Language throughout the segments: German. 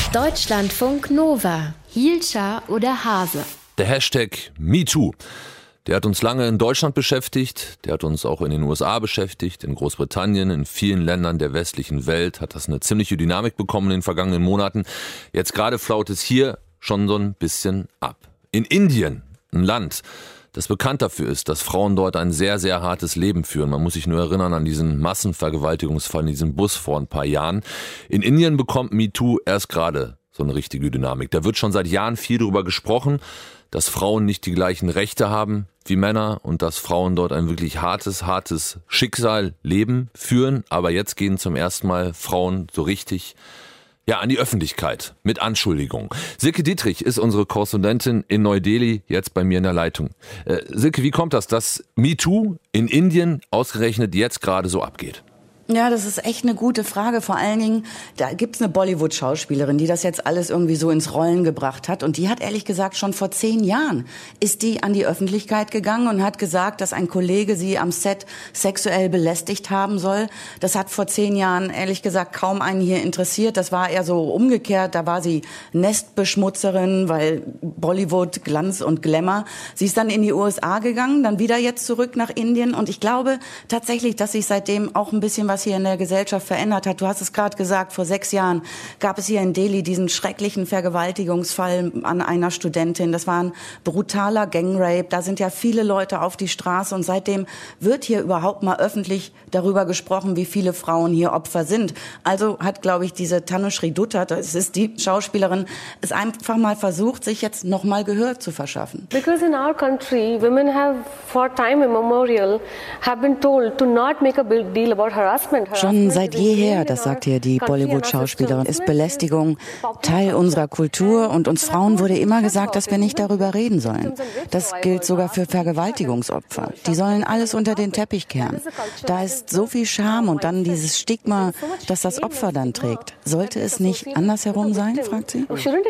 Deutschlandfunk Nova. Hielscher oder Hase? Der Hashtag MeToo. Der hat uns lange in Deutschland beschäftigt, der hat uns auch in den USA beschäftigt, in Großbritannien, in vielen Ländern der westlichen Welt hat das eine ziemliche Dynamik bekommen in den vergangenen Monaten. Jetzt gerade flaut es hier schon so ein bisschen ab. In Indien, ein Land, das bekannt dafür ist, dass Frauen dort ein sehr, sehr hartes Leben führen. Man muss sich nur erinnern an diesen Massenvergewaltigungsfall in diesem Bus vor ein paar Jahren. In Indien bekommt MeToo erst gerade so eine richtige Dynamik. Da wird schon seit Jahren viel darüber gesprochen, dass Frauen nicht die gleichen Rechte haben wie Männer und dass Frauen dort ein wirklich hartes Schicksal, Leben führen. Aber jetzt gehen zum ersten Mal Frauen so richtig an die Öffentlichkeit mit Anschuldigungen. Silke Dietrich ist unsere Korrespondentin in Neu-Delhi, jetzt bei mir in der Leitung. Silke, wie kommt das, dass MeToo in Indien ausgerechnet jetzt gerade so abgeht? Ja, das ist echt eine gute Frage. Vor allen Dingen, da gibt's eine Bollywood-Schauspielerin, die das jetzt alles irgendwie so ins Rollen gebracht hat. Und die hat ehrlich gesagt schon vor 10 Jahren ist die an die Öffentlichkeit gegangen und hat gesagt, dass ein Kollege sie am Set sexuell belästigt haben soll. Das hat vor 10 Jahren ehrlich gesagt kaum einen hier interessiert. Das war eher so umgekehrt. Da war sie Nestbeschmutzerin, weil Bollywood, Glanz und Glamour. Sie ist dann in die USA gegangen, dann wieder jetzt zurück nach Indien. Und ich glaube tatsächlich, dass sich seitdem auch ein bisschen was hier in der Gesellschaft verändert hat. Du hast es gerade gesagt, vor 6 Jahren gab es hier in Delhi diesen schrecklichen Vergewaltigungsfall an einer Studentin. Das war ein brutaler Gangrape. Da sind ja viele Leute auf die Straße und seitdem wird hier überhaupt mal öffentlich darüber gesprochen, wie viele Frauen hier Opfer sind. Also hat, glaube ich, diese Tanushree Dutta, das ist die Schauspielerin, es einfach mal versucht, sich jetzt noch mal Gehör zu verschaffen. Because in our country, women have for time immemorial have been told to not make a big deal about harassment. Schon seit jeher, das sagt hier die Bollywood-Schauspielerin, ist Belästigung Teil unserer Kultur und uns Frauen wurde immer gesagt, dass wir nicht darüber reden sollen. Das gilt sogar für Vergewaltigungsopfer. Die sollen alles unter den Teppich kehren. Da ist so viel Scham und dann dieses Stigma, das das Opfer dann trägt. Sollte es nicht andersherum sein, fragt sie?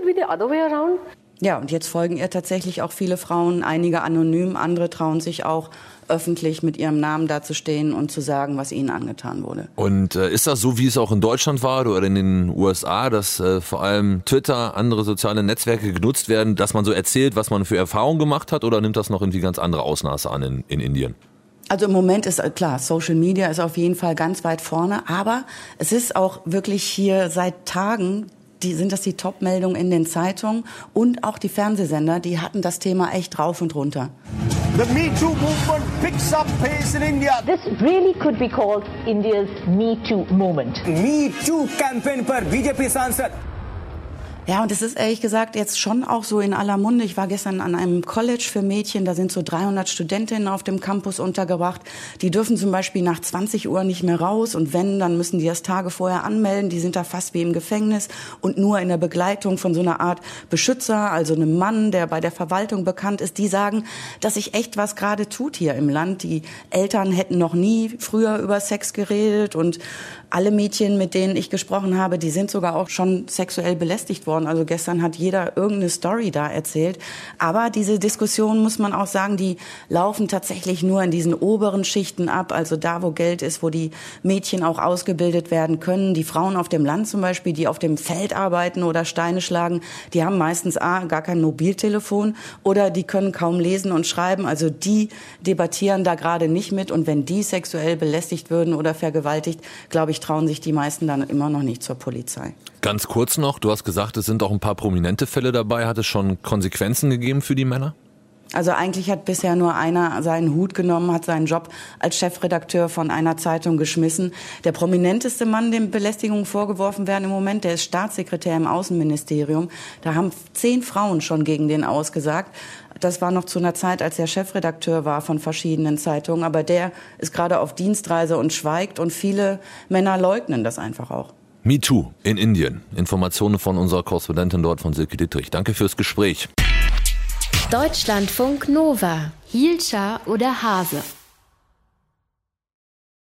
Ja, und jetzt folgen ihr tatsächlich auch viele Frauen, einige anonym, andere trauen sich auch öffentlich mit ihrem Namen dazustehen und zu sagen, was ihnen angetan wurde. Und ist das so, wie es auch in Deutschland war oder in den USA, dass vor allem Twitter, andere soziale Netzwerke genutzt werden, dass man so erzählt, was man für Erfahrungen gemacht hat, oder nimmt das noch irgendwie ganz andere Ausmaße an in Indien? Also im Moment ist klar, Social Media ist auf jeden Fall ganz weit vorne, aber es ist auch wirklich hier seit Tagen sind das die Top-Meldungen in den Zeitungen und auch die Fernsehsender, die hatten das Thema echt rauf und runter. The Me Too movement picks up pace in India. This really could be called India's Me Too movement. Me Too campaign पर BJP सांसद. Ja, und es ist ehrlich gesagt jetzt schon auch so in aller Munde. Ich war gestern an einem College für Mädchen, da sind so 300 Studentinnen auf dem Campus untergebracht. Die dürfen zum Beispiel nach 20 Uhr nicht mehr raus und wenn, dann müssen die das Tage vorher anmelden. Die sind da fast wie im Gefängnis und nur in der Begleitung von so einer Art Beschützer, also einem Mann, der bei der Verwaltung bekannt ist. Die sagen, dass sich echt was gerade tut hier im Land. Die Eltern hätten noch nie früher über Sex geredet und alle Mädchen, mit denen ich gesprochen habe, die sind sogar auch schon sexuell belästigt worden. Also gestern hat jeder irgendeine Story da erzählt. Aber diese Diskussionen, muss man auch sagen, die laufen tatsächlich nur in diesen oberen Schichten ab. Also da, wo Geld ist, wo die Mädchen auch ausgebildet werden können. Die Frauen auf dem Land zum Beispiel, die auf dem Feld arbeiten oder Steine schlagen, die haben meistens gar kein Mobiltelefon oder die können kaum lesen und schreiben. Also die debattieren da gerade nicht mit. Und wenn die sexuell belästigt würden oder vergewaltigt, glaube ich, trauen sich die meisten dann immer noch nicht zur Polizei. Ganz kurz noch, du hast gesagt, es sind auch ein paar prominente Fälle dabei. Hat es schon Konsequenzen gegeben für die Männer? Also eigentlich hat bisher nur einer seinen Hut genommen, hat seinen Job als Chefredakteur von einer Zeitung geschmissen. Der prominenteste Mann, dem Belästigungen vorgeworfen werden im Moment, der ist Staatssekretär im Außenministerium. Da haben 10 Frauen schon gegen den ausgesagt. Das war noch zu einer Zeit, als er Chefredakteur war von verschiedenen Zeitungen. Aber der ist gerade auf Dienstreise und schweigt und viele Männer leugnen das einfach auch. MeToo in Indien. Informationen von unserer Korrespondentin dort, von Silke Dietrich. Danke fürs Gespräch. Deutschlandfunk Nova. Hielscher oder Hase?